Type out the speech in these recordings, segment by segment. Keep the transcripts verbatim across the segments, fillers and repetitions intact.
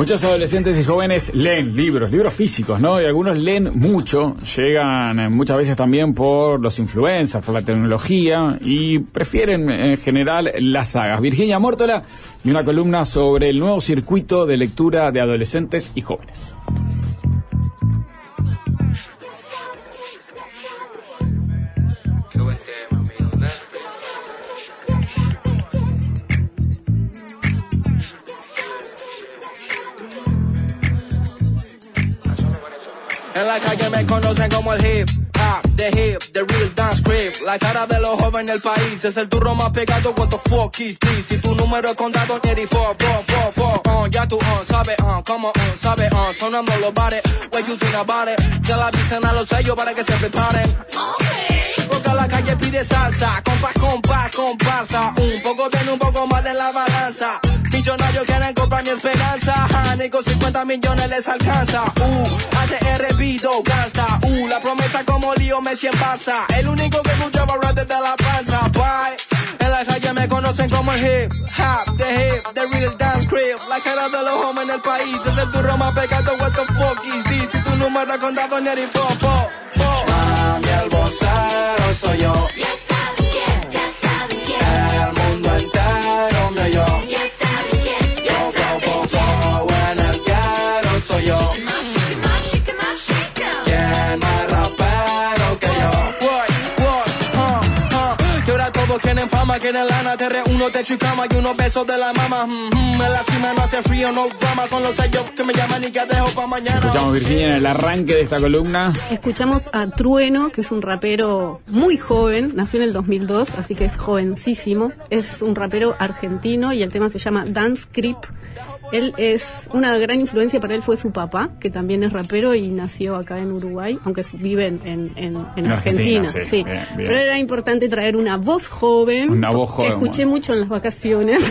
Muchos adolescentes y jóvenes leen libros, libros físicos, ¿no? Y algunos leen mucho, llegan muchas veces también por los influencers, por la tecnología, y prefieren en general las sagas. Virginia Mórtola y una columna sobre el nuevo circuito de lectura de adolescentes y jóvenes. En la calle me conocen como el hip hop, the hip, the real dance script. La cara de los jóvenes del país es el turro más pegado. What the fuck is this? Si tu número es contado, Jerry, four, four, four, four. Uh, ya tú, uh, sabe, uh, como, uh, sabe, uh, sonando los bares. What you think about it? Ya la avisen a los sellos para que se preparen. Okay. Porque la calle pide salsa, compás, compás, comparsa. Un poco tiene un poco más de la balanza. Millonarios quieren comprar mi esperanza. Ja, ni con cincuenta millones les alcanza. Uh, A T R pido gasta. Uh, la promesa como Lío Messi en Barça. El único que escuchaba rap desde la panza. Bye. En la calle me conocen como el hip hop, the hip, the real dance crib. La cara de los hombres en el país es el turro más pegado. What the fuck is this? Si tu número contado ni el four, four, four. Mami, el vocero soy yo. Ya saben quién, ya saben quién. El mundo entero me oyó. Ya saben quién, ya saben quién. En el caro soy yo. Shake 'em up, shake 'em up, shake 'em up, shake 'em. ¿Quién más rapero que yo? What, what, uh, uh. Que ahora todos quieren fama, quieren lana. Te reúno, techo y cama y unos besos de la mama. Mm-hmm. En la cima no hace frío, no drama. Son los sellos que me llaman y que dejo pa' mañana. Escuchamos, Virginia, en el arranque de esta columna. Escuchamos a Trueno, que es un rapero muy joven, nació en el dos mil dos, así que es jovencísimo. Es un rapero argentino y el tema se llama Dance Creep. Él es, una gran influencia para él fue su papá, que también es rapero y nació acá en Uruguay, aunque vive en, en, en, en Argentina. Argentina, sí, sí. bien, bien. Pero era importante traer una voz joven, Una voz joven, que escuché bueno. mucho en las vacaciones,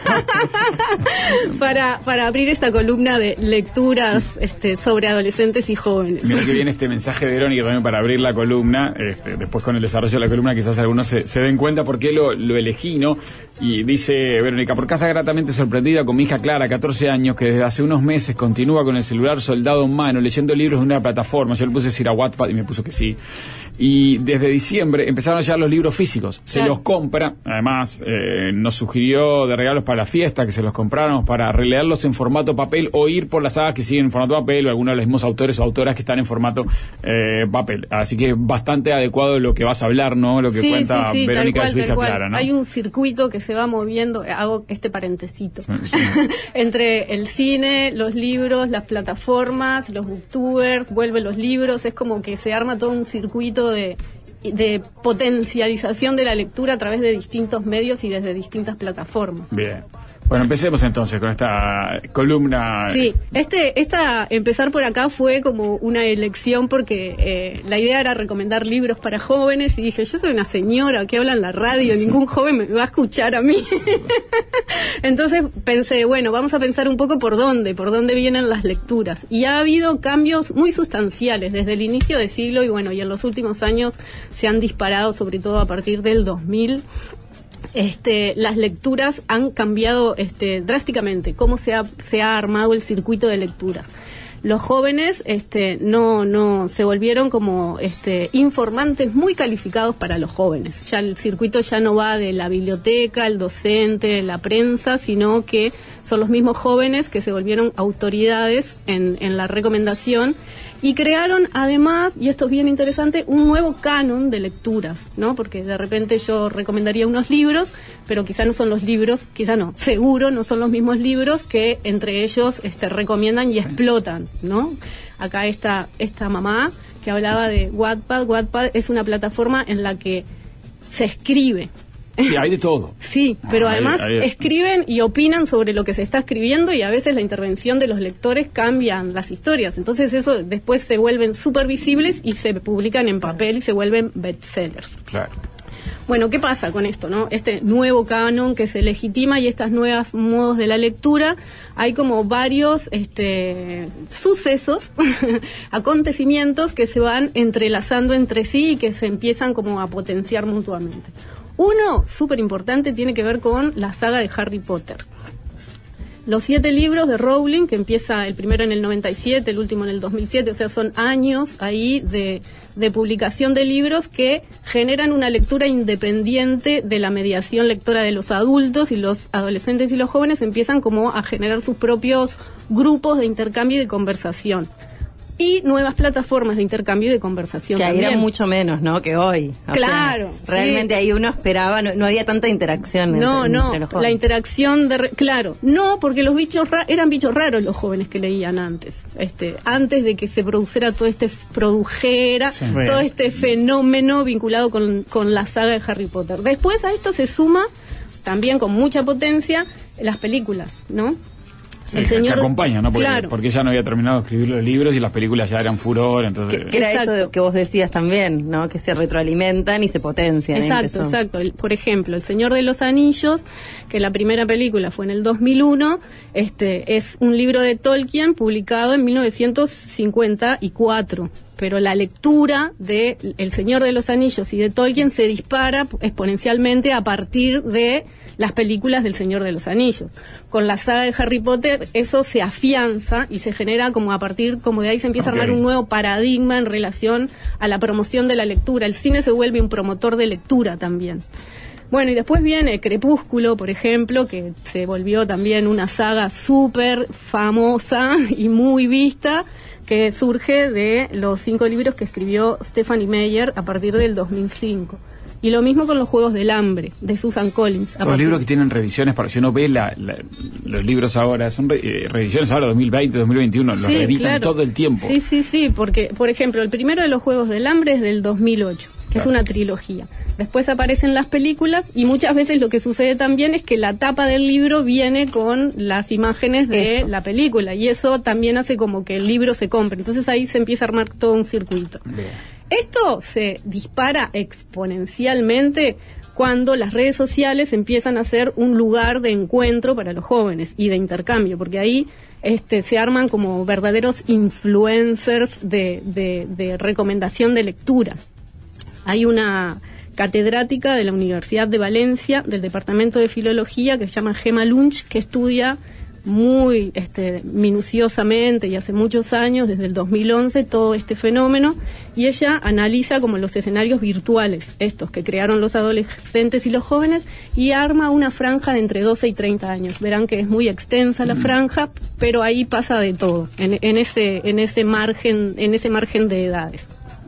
para, para abrir esta columna de lecturas este, sobre adolescentes y jóvenes. Mira que viene este mensaje de Verónica también para abrir la columna. Este, después con el desarrollo de la columna quizás algunos se, se den cuenta por qué lo, lo elegí, ¿no? Y dice Verónica: por casa gratamente sorprendida con mi hija Clara, catorce años, que desde hace unos meses continúa con el celular soldado en mano, leyendo libros de una plataforma. Yo le puse decir a Wattpad y me puso que sí. Y desde diciembre empezaron a llegar los libros físicos. Se Claro. los compra. Además, eh, nos sugirió de regalos para la fiesta que se los compráramos para releerlos en formato papel o ir por las sagas que siguen en formato papel o algunos de los mismos autores o autoras que están en formato eh, papel. Así que es bastante adecuado lo que vas a hablar, ¿no? Lo que Sí, cuenta sí, sí, Verónica tal de cual, su hija tal cual. Clara, ¿no? Hay un circuito que se va moviendo, hago este parentecito, Sí. entre el cine, los libros, las plataformas, los booktubers, vuelven los libros, es como que se arma todo un circuito de de potencialización de la lectura a través de distintos medios y desde distintas plataformas. Bien. Bueno, empecemos entonces con esta columna. Sí, este, esta, empezar por acá fue como una elección porque eh, la idea era recomendar libros para jóvenes y dije, yo soy una señora que habla en la radio, sí. Ningún joven me va a escuchar a mí. Entonces pensé, bueno, vamos a pensar un poco por dónde, por dónde vienen las lecturas. Y ha habido cambios muy sustanciales desde el inicio del siglo y bueno, y en los últimos años se han disparado, sobre todo a partir del dos mil. Este, las lecturas han cambiado este, drásticamente, cómo se ha, se ha armado el circuito de lecturas. Los jóvenes este, no, no se volvieron como este, informantes muy calificados para los jóvenes. Ya el circuito ya no va de la biblioteca, el docente, la prensa, sino que son los mismos jóvenes que se volvieron autoridades en, en la recomendación y crearon además, y esto es bien interesante, un nuevo canon de lecturas, ¿no? Porque de repente yo recomendaría unos libros, pero quizá no son los libros, quizá no, seguro no son los mismos libros que entre ellos este, recomiendan y explotan, ¿no? Acá está esta mamá que hablaba de Wattpad. Wattpad es una plataforma en la que se escribe. Sí, hay de todo. Sí, pero Ah, además hay- hay- escriben y opinan sobre lo que se está escribiendo y a veces la intervención de los lectores cambian las historias. Entonces eso después se vuelven súper visibles y se publican en papel y se vuelven bestsellers. Claro. Bueno, ¿qué pasa con esto, no? Este nuevo canon que se legitima y estas nuevas modos de la lectura, hay como varios este, sucesos, acontecimientos que se van entrelazando entre sí y que se empiezan como a potenciar mutuamente. Uno, súper importante, tiene que ver con la saga de Harry Potter. los siete libros de Rowling, que empieza el primero en el noventa y siete, el último en el dos mil siete, o sea, son años ahí de, de publicación de libros que generan una lectura independiente de la mediación lectora de los adultos, y los adolescentes y los jóvenes empiezan como a generar sus propios grupos de intercambio y de conversación. Y nuevas plataformas de intercambio y de conversación. Que ahí también. era mucho menos, ¿no? Que hoy. O Claro, sea, realmente sí. ahí uno esperaba, no, no había tanta interacción. No, entre, no, entre los jóvenes. la interacción de... Re- claro, no, porque los bichos ra- eran bichos raros los jóvenes que leían antes. este Antes de que se produjera todo este... produjera Sí. todo este fenómeno vinculado con, con la saga de Harry Potter. Después a esto se suma, también con mucha potencia, las películas, ¿no? Sí, el señor... que acompaña, ¿no? Porque, claro. porque ella no había terminado de escribir los libros y las películas ya eran furor, entonces... Que, que era Exacto. eso de- que vos decías también, ¿no? Que se retroalimentan y se potencian. Exacto, Empezó. exacto. El- por ejemplo, El Señor de los Anillos, que la primera película fue en el dos mil uno, este es un libro de Tolkien publicado en mil novecientos cincuenta y cuatro. Pero la lectura de El Señor de los Anillos y de Tolkien se dispara exponencialmente a partir de las películas del Señor de los Anillos. Con la saga de Harry Potter eso se afianza y se genera como a partir, como de ahí se empieza Okay. a armar un nuevo paradigma en relación a la promoción de la lectura. El cine se vuelve un promotor de lectura también. Bueno, y después viene Crepúsculo, por ejemplo, que se volvió también una saga súper famosa y muy vista, que surge de los cinco libros que escribió Stephanie Meyer a partir del dos mil cinco. Y lo mismo con Los Juegos del Hambre, de Susan Collins. Los libros que tienen reediciones, para si uno ve la, la, los libros ahora, son re, eh, reediciones ahora dos mil veinte, dos mil veintiuno, los Sí, reeditan claro. todo el tiempo. Sí, sí, sí, porque, por ejemplo, el primero de Los Juegos del Hambre es del dos mil ocho, que Claro. es una trilogía. Después aparecen las películas y muchas veces lo que sucede también es que la tapa del libro viene con las imágenes de Eso. la película, y eso también hace como que el libro se compre. Entonces ahí se empieza a armar todo un circuito. Bien. Esto se dispara exponencialmente cuando las redes sociales empiezan a ser un lugar de encuentro para los jóvenes y de intercambio, porque ahí este, se arman como verdaderos influencers de, de, de recomendación de lectura. Hay una catedrática de la Universidad de Valencia, del Departamento de Filología, que se llama Gemma Lunch, que estudia muy este, minuciosamente y hace muchos años, desde el dos mil once, todo este fenómeno, y ella analiza como los escenarios virtuales, estos que crearon los adolescentes y los jóvenes, y arma una franja de entre doce y treinta años. Verán que es muy extensa la franja, pero ahí pasa de todo, en, en ese, en ese margen, en ese margen de edades.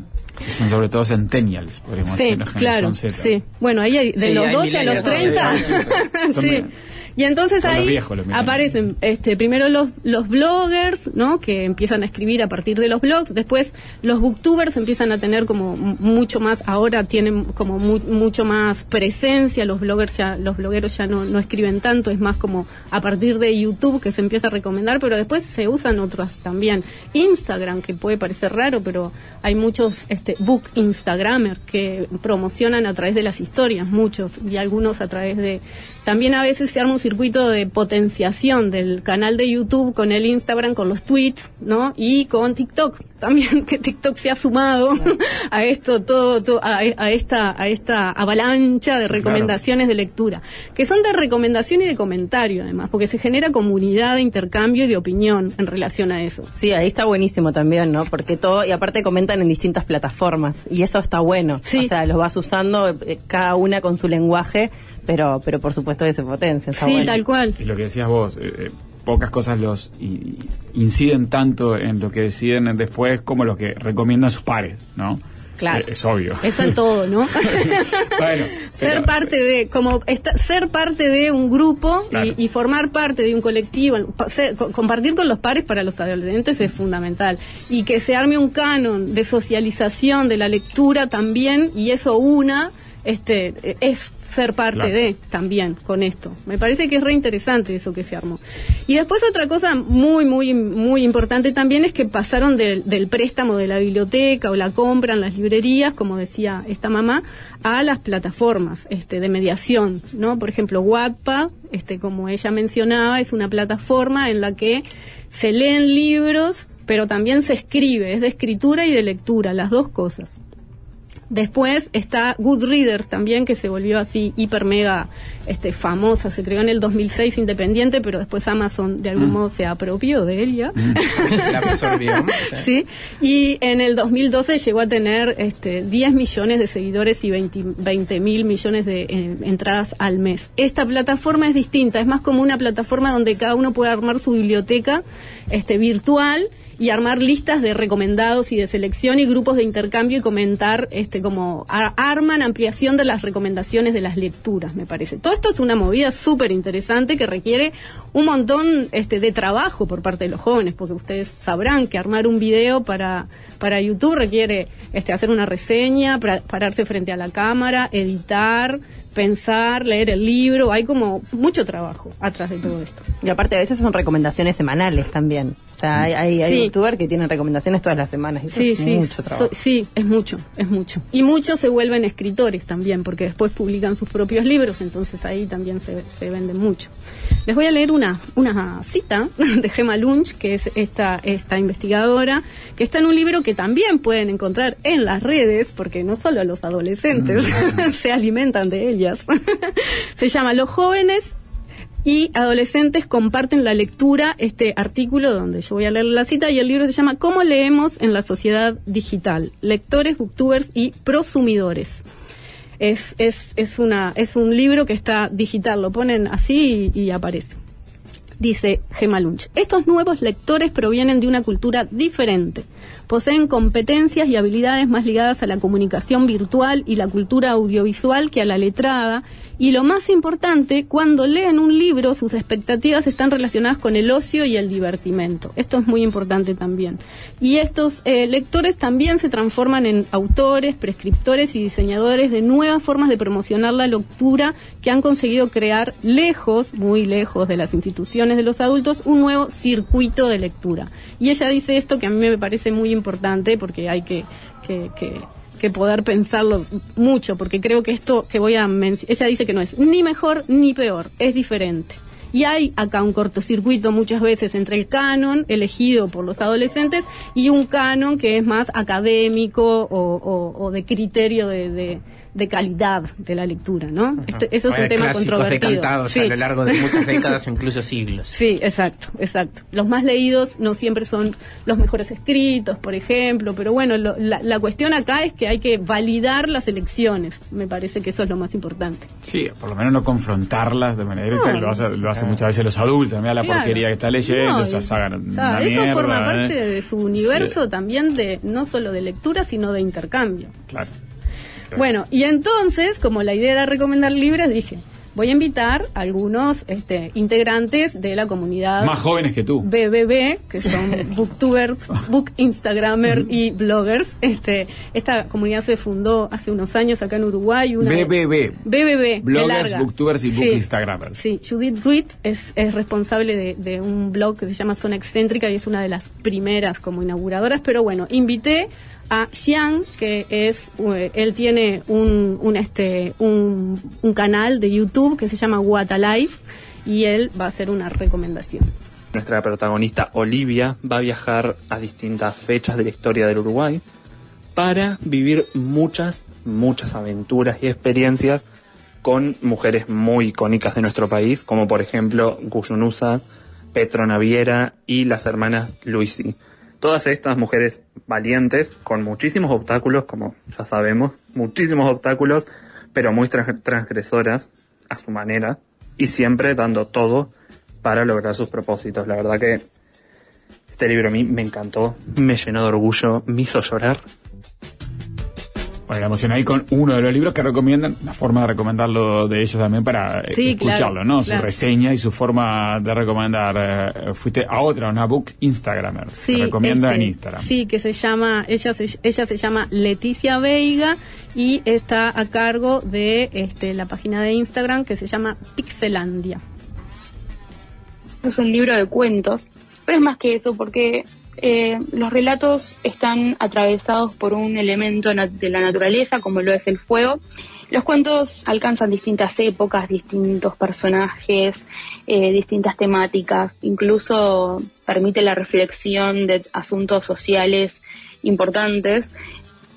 Son sobre todo centennials, podríamos Sí, decir, la claro, generación Z. sí. Bueno, ahí hay de Sí, los hay doce a los millennials, treinta. sí, son Sí. bien. Y entonces Son los ahí viejos, los millennials. aparecen este, primero los, los bloggers, ¿no? Que empiezan a escribir a partir de los blogs. Después los booktubers empiezan a tener como m- mucho más, ahora tienen como mu- mucho más presencia. Los bloggers ya, los blogueros ya no, no escriben tanto, es más como a partir de YouTube que se empieza a recomendar, pero después se usan otros también. Instagram, que puede parecer raro, pero hay muchos este, book instagramers que promocionan a través de las historias, muchos, y algunos a través de... También a veces se arma un circuito de potenciación del canal de YouTube con el Instagram, con los tweets, ¿no? Y con TikTok. También que TikTok se ha sumado a esto, todo, todo a, a esta a esta avalancha de recomendaciones de lectura, que son de recomendación y de comentario además, porque se genera comunidad de intercambio y de opinión en relación a eso. Sí, ahí está buenísimo también, ¿no? Porque todo, y aparte comentan en distintas plataformas, y eso está bueno. Sí. O sea, los vas usando eh, cada una con su lenguaje, pero pero por supuesto que se potencia. Está Sí, bueno. tal cual. Y lo que decías vos, eh, eh, pocas cosas los i- inciden tanto en lo que deciden después como lo que recomiendan sus pares, ¿no? Claro. Eh, es obvio. Eso en todo, ¿no? Bueno, ser pero- parte de, como esta- ser parte de un grupo Claro. y, y formar parte de un colectivo, pa- ser- co- compartir con los pares para los adolescentes es fundamental. Y que se arme un canon de socialización de la lectura también, y eso una, este, eh, es ser parte Claro. de también con esto. Me parece que es re interesante eso que se armó. Y después otra cosa muy, muy, muy importante también es que pasaron del, del préstamo de la biblioteca o la compra en las librerías, como decía esta mamá, a las plataformas este, de mediación, ¿no? Por ejemplo, Wattpad, este, como ella mencionaba, es una plataforma en la que se leen libros, pero también se escribe, es de escritura y de lectura, las dos cosas. Después está Goodreader también, que se volvió así hiper mega este, famosa. Se creó en el dos mil seis independiente, pero después Amazon de algún mm. modo se apropió de ella. Mm. La absorbió. Sí. Y en el dos mil doce llegó a tener este, diez millones de seguidores y veinte mil millones de eh, entradas al mes. Esta plataforma es distinta, es más como una plataforma donde cada uno puede armar su biblioteca este, virtual y armar listas de recomendados y de selección y grupos de intercambio y comentar, este como a, arman ampliación de las recomendaciones de las lecturas, me parece. Todo esto es una movida súper interesante que requiere un montón este de trabajo por parte de los jóvenes, porque ustedes sabrán que armar un video para para YouTube requiere este hacer una reseña, para, pararse frente a la cámara, editar, pensar, leer el libro, hay como mucho trabajo atrás de todo esto. Y aparte a veces son recomendaciones semanales también. O sea, hay, hay, hay sí. youtubers que tienen recomendaciones todas las semanas. Y eso sí, es sí, mucho trabajo. So, sí, es mucho, es mucho. Y muchos se vuelven escritores también, porque después publican sus propios libros, entonces ahí también se, se vende mucho. Les voy a leer una, una cita de Gemma Lunch, que es esta, esta investigadora, que está en un libro que también pueden encontrar en las redes, porque no solo los adolescentes mm. se alimentan de ellas. Se llama Los jóvenes y adolescentes comparten la lectura, este artículo donde yo voy a leer la cita, y el libro se llama ¿Cómo leemos en la sociedad digital? Lectores, booktubers y prosumidores. Es, es, es, una, es un libro que está digital, lo ponen así y, y aparece. Dice Gemma Lunch, estos nuevos lectores provienen de una cultura diferente. Poseen competencias y habilidades más ligadas a la comunicación virtual y la cultura audiovisual que a la letrada. Y lo más importante, cuando leen un libro, sus expectativas están relacionadas con el ocio y el divertimento. Esto es muy importante también. Y estos eh, lectores también se transforman en autores, prescriptores y diseñadores de nuevas formas de promocionar la lectura que han conseguido crear lejos, muy lejos de las instituciones de los adultos, un nuevo circuito de lectura. Y ella dice esto que a mí me parece muy importante porque hay que... que, que que poder pensarlo mucho, porque creo que esto que voy a mencionar, ella dice que no es ni mejor ni peor, es diferente. Y hay acá un cortocircuito muchas veces entre el canon elegido por los adolescentes y un canon que es más académico o, o, o de criterio de, de, de calidad de la lectura, ¿no? Uh-huh. Esto, eso es un tema controvertido. Decantados sí. a lo largo de muchas décadas o incluso siglos. Sí, exacto, exacto. Los más leídos no siempre son los mejores escritos, por ejemplo, pero bueno, lo, la, la cuestión acá es que hay que validar las elecciones. Me parece que eso es lo más importante. Sí, por lo menos no confrontarlas de manera no. que lo hace, lo hace muchas veces los adultos. Mira la claro. porquería que está leyendo, no, esa saga. Claro, eso mierda, forma parte ¿eh? de su universo sí. también, de no solo de lectura, sino de intercambio. Claro. Bueno, y entonces, como la idea era recomendar libros, dije, voy a invitar a algunos este, integrantes de la comunidad más jóvenes que tú, B B B, que son booktubers, book instagramer y bloggers. Este, esta comunidad se fundó hace unos años acá en Uruguay. Una B B B, B B B, bloggers, booktubers y book sí, instagramers. Sí, Judith Ruiz es, es responsable de, de un blog que se llama Zona Excéntrica y es una de las primeras como inauguradoras. Pero bueno, invité a Xiang, que es, uh, él tiene un, un, este, un, un canal de YouTube que se llama What a Life, y él va a hacer una recomendación. Nuestra protagonista Olivia va a viajar a distintas fechas de la historia del Uruguay para vivir muchas, muchas aventuras y experiencias con mujeres muy icónicas de nuestro país, como por ejemplo Guyunusa, Petro Naviera y las hermanas Luisi. Todas estas mujeres valientes, con muchísimos obstáculos, como ya sabemos, muchísimos obstáculos, pero muy trans- transgresoras a su manera, y siempre dando todo para lograr sus propósitos. La verdad que este libro a mí me encantó, me llenó de orgullo, me hizo llorar. Bueno, la emoción ahí con uno de los libros que recomiendan, la forma de recomendarlo de ellos también para sí, escucharlo, claro, ¿no? Claro. Su reseña y su forma de recomendar. Eh, fuiste a otra, una book instagramer, sí, que recomienda este, en Instagram. Sí, que se llama, ella se, ella se llama Leticia Veiga y está a cargo de este, la página de Instagram que se llama Pixelandia. Es un libro de cuentos, pero es más que eso porque eh, los relatos están atravesados por un elemento nat- de la naturaleza, como lo es el fuego. Los cuentos alcanzan distintas épocas, distintos personajes, eh, distintas temáticas, incluso permite la reflexión de asuntos sociales importantes.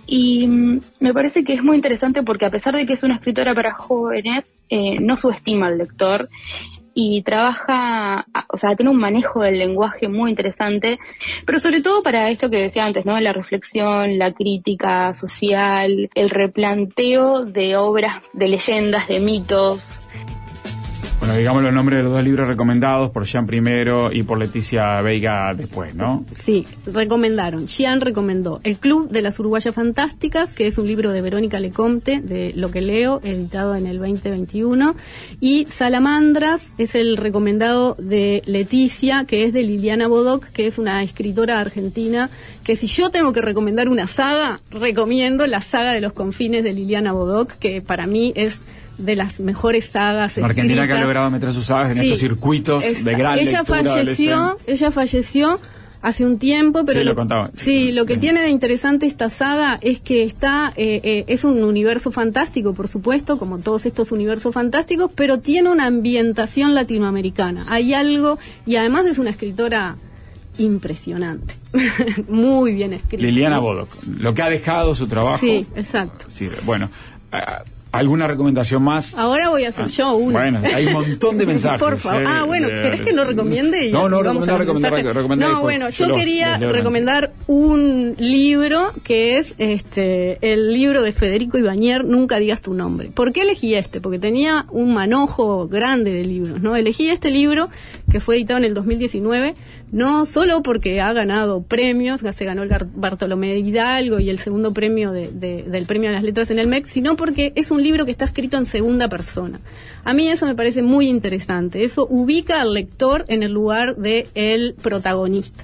Y mm, me parece que es muy interesante porque a pesar de que es una escritora para jóvenes, eh, no subestima al lector y trabaja, o sea, tiene un manejo del lenguaje muy interesante, pero sobre todo para esto que decía antes, ¿no? La reflexión, la crítica social, el replanteo de obras, de leyendas, de mitos. Bueno, digamos los nombres de los dos libros recomendados por Jean primero y por Leticia Veiga después, ¿no? Sí, recomendaron. Jean recomendó El Club de las Uruguayas Fantásticas, que es un libro de Verónica Lecomte, de Lo que leo, editado en el veinte veintiuno. Y Salamandras es el recomendado de Leticia, que es de Liliana Bodoc, que es una escritora argentina, que si yo tengo que recomendar una saga, recomiendo la saga de los confines de Liliana Bodoc, que para mí es de las mejores sagas La Argentina escritas. que ha logrado meter sus sagas en Sí, estos circuitos es- de gran ella lectura falleció adolescente. ella falleció hace un tiempo, pero Sí, lo contaba. sí, lo que Bien. tiene de interesante esta saga es que está eh, eh, es un universo fantástico, por supuesto, como todos estos universos fantásticos, pero tiene una ambientación latinoamericana. Hay algo, y además es una escritora impresionante, muy bien escrita. Liliana Bodoc, lo que ha dejado su trabajo. Sí, exacto. Sí, bueno, ah, ¿alguna recomendación más? Ahora voy a hacer Ah, yo una. Bueno, hay un montón de mensajes. Por favor. eh, Ah, bueno, de- ¿querés que no recomiende? Y No, no, vamos a recomendar, los recomendar, mensajes? recomendar. No, después bueno, yo yo los- quería los leo durante. recomendar un libro que es este el libro de Federico Ibañer, Nunca digas tu nombre. ¿Por qué elegí este? Porque tenía un manojo grande de libros, ¿no? Elegí este libro que fue editado en el dos mil diecinueve, no solo porque ha ganado premios, se ganó el Gar- Bartolomé de Hidalgo y el segundo premio de, de- del premio a las letras en el M E C, sino porque es un libro que está escrito en segunda persona. A mí eso me parece muy interesante. Eso ubica al lector en el lugar de el protagonista.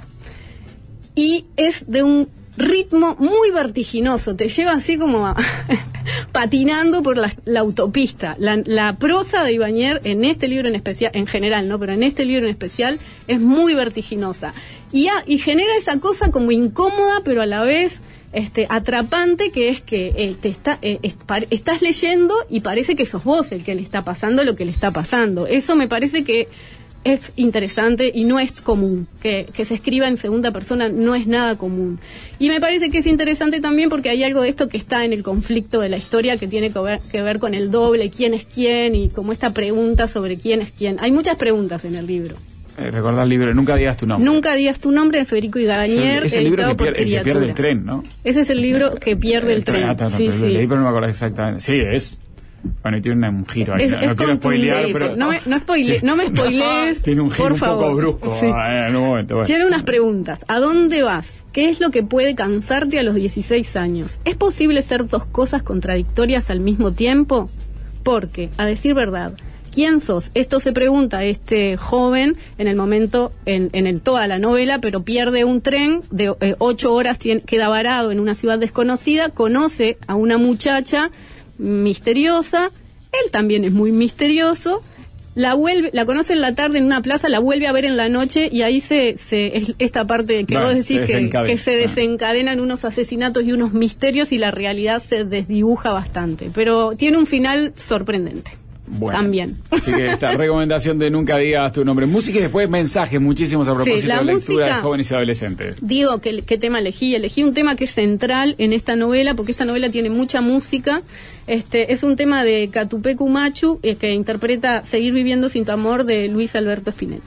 Y es de un ritmo muy vertiginoso, te lleva así como a- patinando por la, la autopista. La, la prosa de Ibañer en este libro en especial, en general, ¿no? Pero en este libro en especial es muy vertiginosa. Y, a- y genera esa cosa como incómoda, pero a la vez este atrapante, que es que eh, te está, eh, est- par- estás leyendo y parece que sos vos el que le está pasando lo que le está pasando. Eso me parece que es interesante y no es común. Que, que se escriba en segunda persona no es nada común. Y me parece que es interesante también porque hay algo de esto que está en el conflicto de la historia que tiene que ver, que ver con el doble, quién es quién, y como esta pregunta sobre quién es quién. Hay muchas preguntas en el libro. Eh, recordá el libro, Nunca digas tu nombre. Nunca digas tu nombre, de Federico Ibañer, Es el libro editado que por pierde, el que pierde Criatura. el tren, ¿no? Ese es el libro que pierde el tren. Ah, está, está, Sí, pero lo sí. leí, pero no me acuerdo exactamente. Sí, es... Bueno, y tiene una- un giro ahí. Es, no es no quiero spoilear, contundente. pero... No me, no spoile- no me spoilees, Tiene un giro por un favor. poco brusco Sí. ah, en un momento. Bueno. Tiene unas preguntas. ¿A dónde vas? ¿Qué es lo que puede cansarte a los dieciséis años? ¿Es posible ser dos cosas contradictorias al mismo tiempo? Porque, a decir verdad, ¿quién sos? Esto se pregunta este joven en el momento, en, en el- toda la novela, pero pierde un tren de eh, ocho horas, tiene- queda varado en una ciudad desconocida, conoce a una muchacha misteriosa, él también es muy misterioso, la vuelve, la conoce en la tarde en una plaza, la vuelve a ver en la noche y ahí se, se es esta parte que Bueno, vos decís se que, desencadena. que se desencadenan unos asesinatos y unos misterios y la realidad se desdibuja bastante, pero tiene un final sorprendente. Bueno, También. Así que esta recomendación de Nunca digas tu nombre. Música y después mensajes muchísimos a propósito la de la lectura música- de jóvenes y adolescentes. Digo, ¿qué, qué tema elegí? Elegí un tema que es central en esta novela, porque esta novela tiene mucha música. Este es un tema de Catupecu Machu, eh, que interpreta Seguir viviendo sin tu amor, de Luis Alberto Spinetta.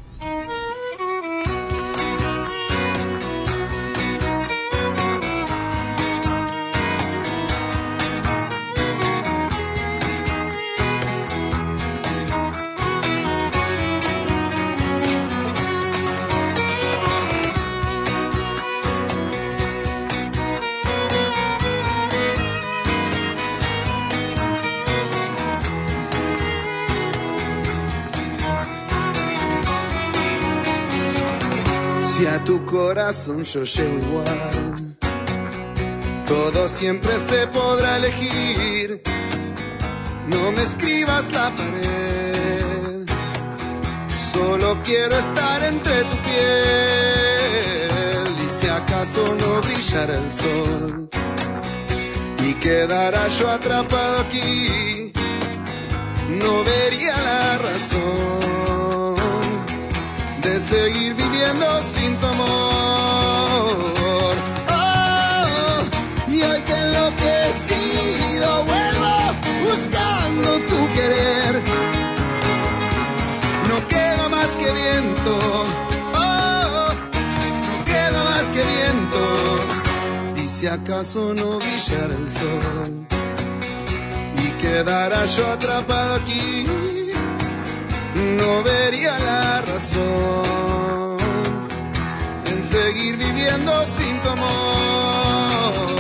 Si a tu corazón yo llego igual, todo siempre se podrá elegir. No me escribas la pared, solo quiero estar entre tu piel. Y si acaso no brillara el sol y quedara yo atrapado aquí, no vería la razón de seguir viviendo sin tu amor. Oh, y hay que acaso no brillara el sol y quedara yo atrapado aquí, no vería la razón en seguir viviendo sin tu amor.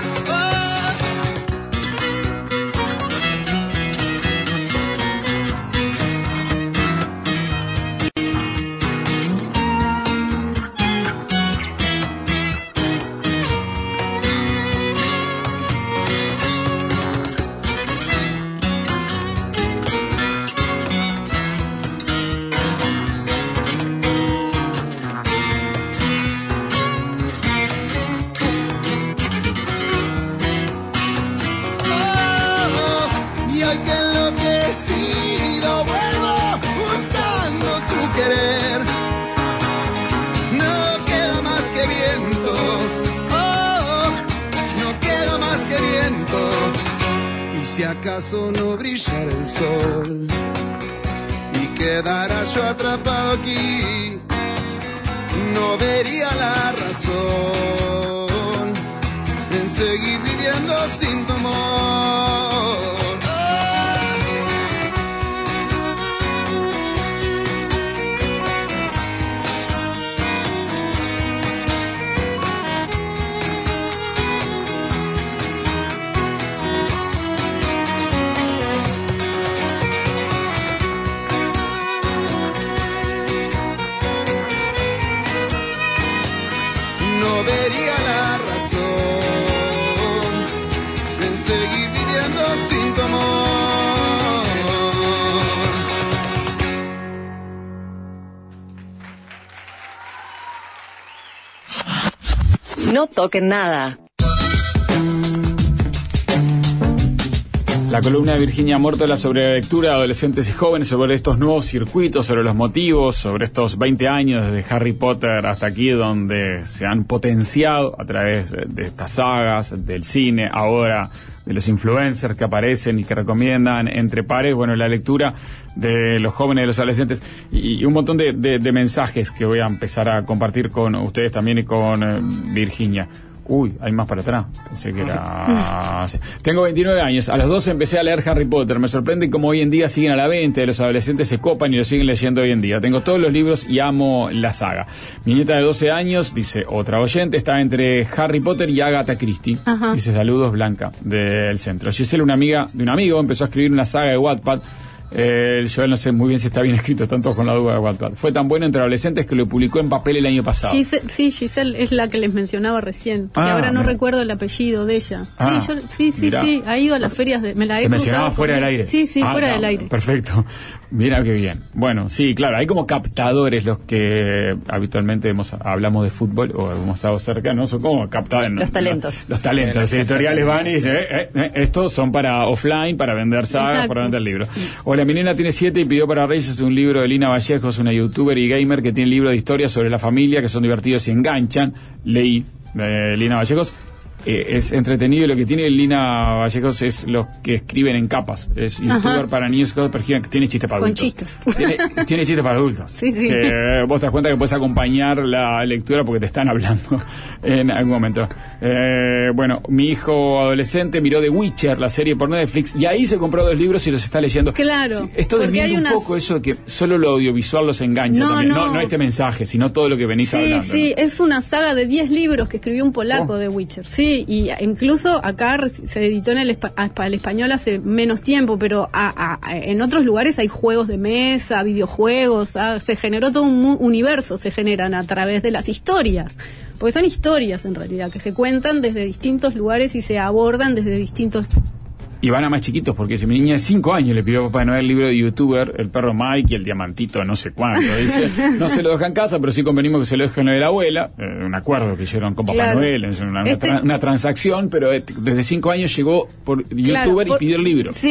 Si acaso no brillara el sol y quedara yo atrapado aquí, no vería la razón en seguir viviendo sin tu amor. No vería la razón en seguir viviendo sin tu amor. No toquen nada. La columna de Virginia Mórtola sobre la lectura de adolescentes y jóvenes, sobre estos nuevos circuitos, sobre los motivos, sobre estos veinte años desde Harry Potter hasta aquí, donde se han potenciado a través de estas sagas, del cine, ahora de los influencers que aparecen y que recomiendan entre pares, bueno, la lectura de los jóvenes, de los adolescentes, y, y un montón de, de, de mensajes que voy a empezar a compartir con ustedes también y con eh, Virginia. Uy, hay más para atrás. Pensé que era... sí. Tengo veintinueve años. A los doce empecé a leer Harry Potter. Me sorprende cómo hoy en día siguen a la venta. Los adolescentes se copan y lo siguen leyendo hoy en día. Tengo todos los libros y amo la saga. Mi nieta de doce años, dice otra oyente, está entre Harry Potter y Agatha Christie. Ajá. Dice saludos, Blanca, del centro. Giselle, una amiga de un amigo, empezó a escribir una saga de Wattpad. Eh, yo no sé muy bien si está bien escrito, están todos con la duda de Wattpad. Fue tan bueno entre adolescentes que lo publicó en papel el año pasado. Gise, sí, Giselle es la que les mencionaba recién, ah, que ahora no me... recuerdo el apellido de ella. Ah, sí, yo, sí, sí, mirá. sí, ha ido a las ferias de... Me la he ¿Te mencionaba fuera del aire? Sí, sí, ah, fuera no, del aire. Perfecto. Mira qué bien. Bueno, sí, claro, hay como captadores los que habitualmente hemos, hablamos de fútbol o hemos estado cerca, ¿no? Son como captadores. Los talentos. Los, los talentos. Los editoriales van y dicen, eh, eh, eh, estos son para offline, para vender sagas, exacto, para vender libros. Hola, mi nena tiene siete y pidió para Reyes un libro de Lina Vallejos, una youtuber y gamer que tiene libros de historia sobre la familia que son divertidos y enganchan. Leí de Lina Vallejos. Eh, es entretenido y lo que tiene Lina Vallejos es los que escriben en capas. Es youtuber Ajá. para niños que tiene chistes para Con adultos. Chistes. Tiene, tiene chistes para adultos. Sí, sí. Que vos te das cuenta que puedes acompañar la lectura porque te están hablando en algún momento. Eh, bueno, mi hijo adolescente miró The Witcher, la serie por Netflix, y ahí se compró dos libros y los está leyendo. Claro. Sí, esto desmiente un unas... poco eso de que solo lo audiovisual los engancha no, también. No. no, no este mensaje, sino todo lo que venís sí, hablando. Sí, sí, ¿no? Es una saga de diez libros que escribió un polaco oh. de Witcher. Sí, y incluso acá se editó en el, espa- el español hace menos tiempo, pero a, a, en otros lugares hay juegos de mesa, videojuegos, ah, se generó todo un mu- universo, se generan a través de las historias, porque son historias en realidad, que se cuentan desde distintos lugares y se abordan desde distintos... Y van a más chiquitos, porque si mi niña de cinco años le pidió a Papá Noel el libro de youtuber, el perro Mike y el diamantito no sé cuánto, dice, no se lo deja en casa, pero sí convenimos que se lo dejen de la abuela, eh, un acuerdo que hicieron con Papá claro. Noel, es una, una, este... tra- una transacción, pero desde cinco años llegó por youtuber claro, por... y pidió el libro. Sí,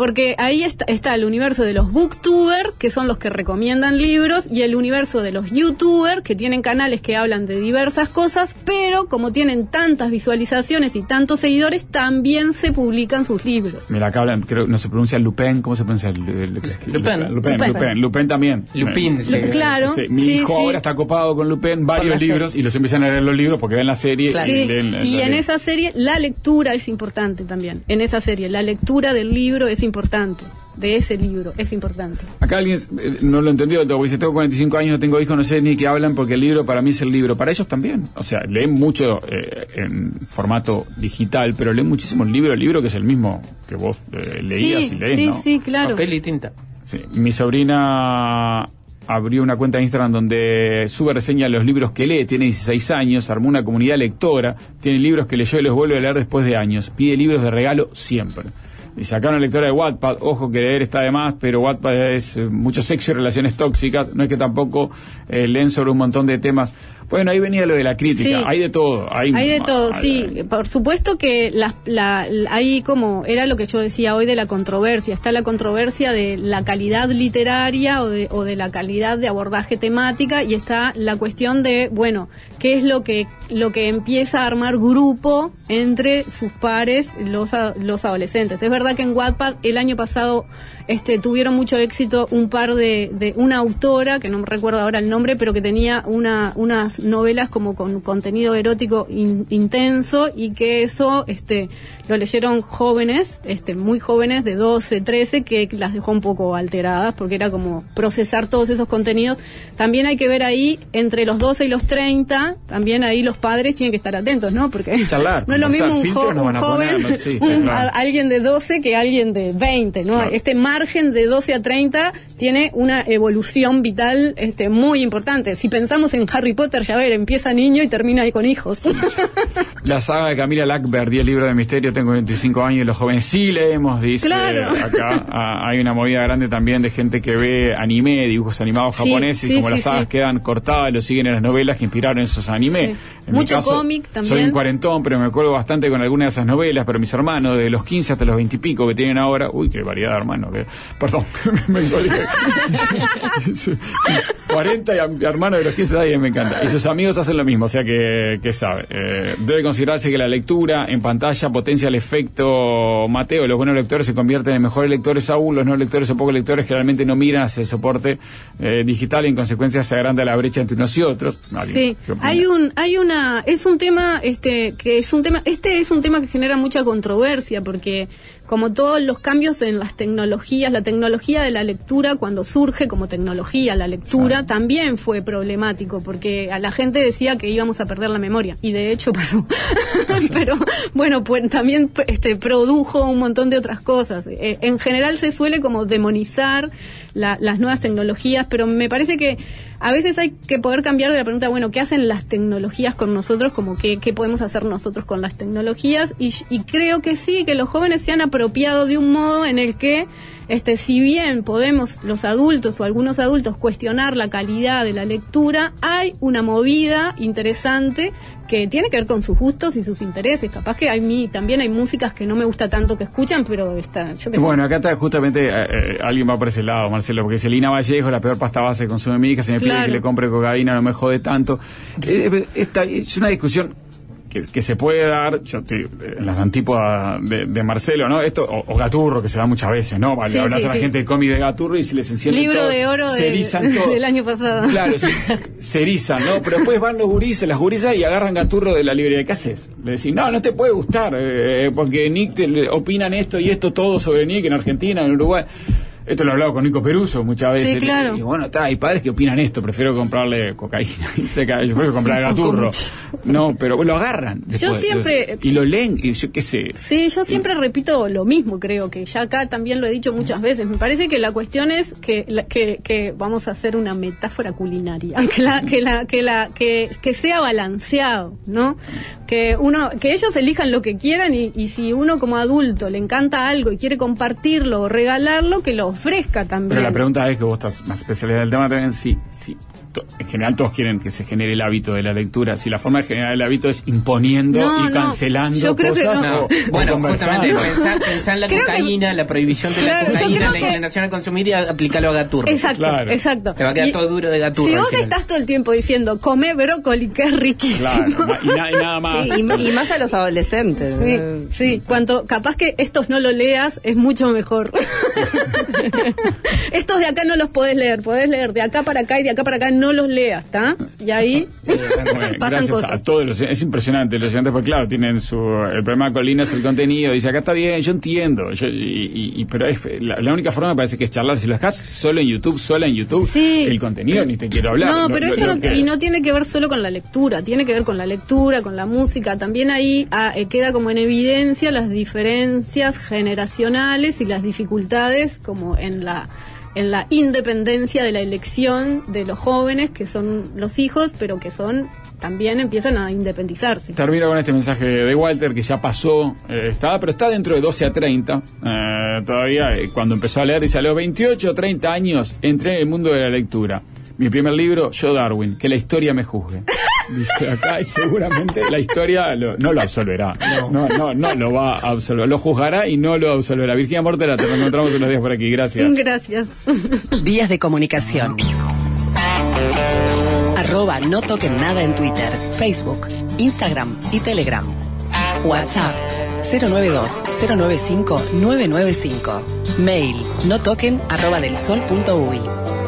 porque ahí está, está el universo de los booktubers, que son los que recomiendan libros, y el universo de los youtubers, que tienen canales que hablan de diversas cosas, pero como tienen tantas visualizaciones y tantos seguidores, también se publican sus libros. Mira, acá hablan, creo, no se pronuncia Lupin, ¿cómo se pronuncia? Lupin. Lupin, Lupin, Lupin, Lupin también. Lupin, sí. Claro. Sí, mi sí, hijo sí. ahora está copado con Lupin, varios libros, y los empiezan a leer los libros porque ven la serie Sí, y leen. y en leen. esa serie la lectura es importante también. En esa serie la lectura del libro es importante. De ese libro es importante. Acá alguien eh, no lo entendió del todo, porque dice, tengo cuarenta y cinco años, no tengo hijos, no sé ni qué hablan, porque el libro para mí es el libro. Para ellos también. O sea, leen mucho eh, en formato digital, pero leen muchísimo el libro, el libro que es el mismo que vos eh, leías sí, y lees, sí, ¿no? sí, claro. Papel y tinta. Sí. Mi sobrina abrió una cuenta de Instagram donde sube reseña de los libros que lee, tiene dieciséis años, armó una comunidad lectora, tiene libros que leyó y los vuelve a leer después de años, pide libros de regalo siempre. Y sacaron una lectora de Wattpad, ojo que leer está de más, pero Wattpad es eh, mucho sexo y relaciones tóxicas, no es que tampoco eh, leen sobre un montón de temas. Bueno, ahí venía lo de la crítica, Sí. hay de todo. Hay, Hay de todo, hay- sí. hay- Por supuesto que la, la, la- hay como, era lo que yo decía hoy de la controversia. Está la controversia de la calidad literaria o de, o de la calidad de abordaje temática, y está la cuestión de, bueno, qué es lo que, lo que empieza a armar grupo entre sus pares, los, a- los adolescentes. Es verdad que en Wattpad el año pasado este, tuvieron mucho éxito un par de, de una autora, que no me recuerdo ahora el nombre, pero que tenía una, unas novelas como con contenido erótico in- intenso, y que eso este lo leyeron jóvenes, este muy jóvenes de doce, trece, que las dejó un poco alteradas, porque era como procesar todos esos contenidos. También hay que ver ahí, entre los doce y los treinta, también ahí los padres tienen que estar atentos, ¿no? Porque Charlar, no es lo conversar, mismo un, filtros jo- no un van a joven, poner, no existe, un- claro. a- alguien de doce que alguien de veinte, ¿no? Claro. Este margen de doce a treinta tiene una evolución vital este muy importante. Si pensamos en Harry Potter, ya ver, empieza niño y termina ahí con hijos. La saga de Camila Lackberg, diez libros de misterio, tengo veinticinco años y los jóvenes sí leemos, dice Claro. acá. Ah, hay una movida grande también de gente que ve anime, dibujos animados Sí, japoneses, sí, y como sí, las sagas sí. quedan cortadas, lo siguen en las novelas que inspiraron esos animes. Sí. En mi Mucho caso, cómic también. Soy un cuarentón, pero me acuerdo bastante con algunas de esas novelas, pero mis hermanos, de los quince hasta los veinte y pico que tienen ahora, uy, qué variedad, hermano. Que, perdón, me encolgué. cuarenta y a mi hermano de los quince años me encanta. Y sus amigos hacen lo mismo, o sea que, que sabe. Eh, debe considerarse que la lectura en pantalla potencia el efecto Mateo. Los buenos lectores se convierten en mejores lectores aún, los no lectores o pocos lectores generalmente no miran hacia el soporte eh, digital, y en consecuencia se agranda la brecha entre unos y otros. ¿Alguien Sí, qué opina? hay un, hay una, es un tema, este, que es un tema, este es un tema que genera mucha controversia, porque como todos los cambios en las tecnologías, la tecnología de la lectura, cuando surge como tecnología la lectura, Sí. también fue problemático, porque a la gente decía que íbamos a perder la memoria, y de hecho pasó. Pero bueno, pues también este produjo un montón de otras cosas. Eh, en general se suele como demonizar la- las nuevas tecnologías, pero me parece que a veces hay que poder cambiar de la pregunta, bueno, ¿qué hacen las tecnologías con nosotros? Como qué, qué podemos hacer nosotros con las tecnologías, y, y creo que sí, que los jóvenes se han apropiado de un modo en el que este, si bien podemos los adultos o algunos adultos cuestionar la calidad de la lectura, hay una movida interesante que tiene que ver con sus gustos y sus intereses. Capaz que hay mí también hay músicas que no me gusta tanto que escuchan, pero está, yo qué sé. Bueno, acá está justamente eh, eh, alguien va por ese lado, Marcelo, porque dice Lina Vallejo, la peor pasta base que consume mi hija, se me pide Claro. que le compre cocaína, no me jode tanto. Eh, esta es una discusión que, que se puede dar, yo estoy en las antípodas de, de Marcelo, ¿no? Esto, o, o Gaturro, que se da muchas veces, ¿no? Vale, Sí, hablas sí, a la sí. gente de cómic de Gaturro y si les enciende Libro todo, de oro se de- erizan todo. del año pasado. Claro, se, se erizan, ¿no? Pero después van los gurises, las gurisas, y agarran Gaturro de la librería. ¿Qué haces? Le decís, no, no te puede gustar, eh, porque Nick te, le opinan esto y esto todo sobre Nick en Argentina, en Uruguay. Esto lo he hablado con Nico Peruso muchas veces. Sí, claro. Y, y bueno, está, hay padres que opinan esto, prefiero comprarle cocaína. Y se cae, yo prefiero comprar Gaturro. No, pero lo agarran. Yo después, siempre- Y lo leen, y yo qué sé. Sí, yo siempre repito lo mismo, creo que ya acá también lo he dicho muchas veces. Me parece que la cuestión es que, la- que, que vamos a hacer una metáfora culinaria, que la, que la, que la, que, que sea balanceado, ¿no? Que uno, que ellos elijan lo que quieran, y, y si uno como adulto le encanta algo y quiere compartirlo o regalarlo, que lo ofrezca también. Pero la pregunta es que vos estás más especializada del tema también, sí, sí. to- en general todos quieren que se genere el hábito de la lectura. Si la forma de generar el hábito es imponiendo No, y no, cancelando yo creo que cosas, no. o- o Bueno, conversando. justamente pensar, pensar en la Creo que- cocaína, la prohibición de Claro, la yo cocaína, creo la que- inclinación a consumir y a aplicarlo a Gaturro. Exacto, Claro. exacto. Te va a quedar Y- todo duro de Gaturro. Si al vos final. estás todo el tiempo diciendo, come brócoli, que es riquísimo. Claro, na- y, na- y nada más. Sí, y, ma- y más a los adolescentes. Sí, Eh, sí, cuanto capaz que estos no lo leas es mucho mejor. Estos de acá no los podés leer, podés leer de acá para acá y de acá para acá no los leas, ¿está? Y ahí Bueno, pasan gracias cosas. a todos los, es impresionante los estudiantes, porque claro, tienen su, el problema de Colina es el contenido, dice acá está bien, yo entiendo, yo, y, y- y- pero es, la, la única forma me parece que es charlar, si lo dejás solo en YouTube, sola en YouTube, Sí. el contenido ni te quiero hablar. No, Lo- pero lo- esto lo no, que- y no tiene que ver solo con la lectura, tiene que ver con la lectura, con la música. También ahí ah, eh, queda como en evidencia las diferencias generacionales y las dificultades como en la en la independencia de la elección de los jóvenes, que son los hijos, pero que son también empiezan a independizarse. Termino con este mensaje de Walter, que ya pasó, eh, está, pero está dentro de doce a treinta. Eh, todavía, eh, cuando empezó a leer, dice, a los veintiocho o treinta años entré en el mundo de la lectura. Mi primer libro, Yo Darwin, que la historia me juzgue. Dice acá, y seguramente la historia lo- no lo absolverá. No. no, no, lo va a absolver. Lo juzgará y no lo absolverá. Virginia Mortera, te encontramos unos días por aquí. Gracias. Gracias. Vías de comunicación. Arroba no toquen nada en Twitter, Facebook, Instagram y Telegram. WhatsApp cero nueve dos cero nueve cinco nueve nueve cinco. Mail no toquen arroba del sol punto uy.